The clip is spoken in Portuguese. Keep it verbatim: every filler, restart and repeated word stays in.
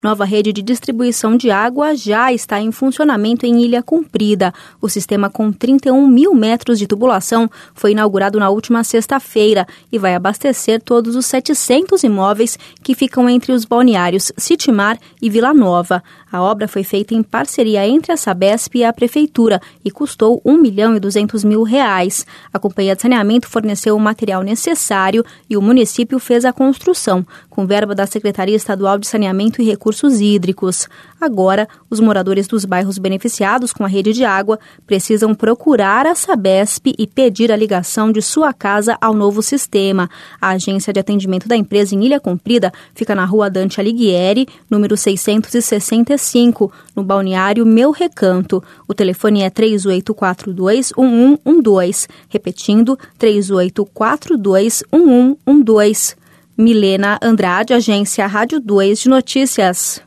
Nova rede de distribuição de água já está em funcionamento em Ilha Comprida. O sistema, com trinta e um mil metros de tubulação, foi inaugurado na última sexta-feira e vai abastecer todos os setecentos imóveis que ficam entre os balneários Citimar e Vila Nova. A obra foi feita em parceria entre a Sabesp e a Prefeitura e custou um milhão e duzentos mil reais. A Companhia de Saneamento forneceu o material necessário e o município fez a construção, com verba da Secretaria Estadual de Saneamento e Recursos Hídricos. Agora, os moradores dos bairros beneficiados com a rede de água precisam procurar a Sabesp e pedir a ligação de sua casa ao novo sistema. A agência de atendimento da empresa em Ilha Comprida fica na rua Dante Alighieri, número seiscentos e sessenta e cinco, no balneário Meu Recanto. O telefone é três oito quatro dois, um um um dois, repetindo, três oito quatro dois, um um um dois. Milena Andrade, Agência Rádio dois de Notícias.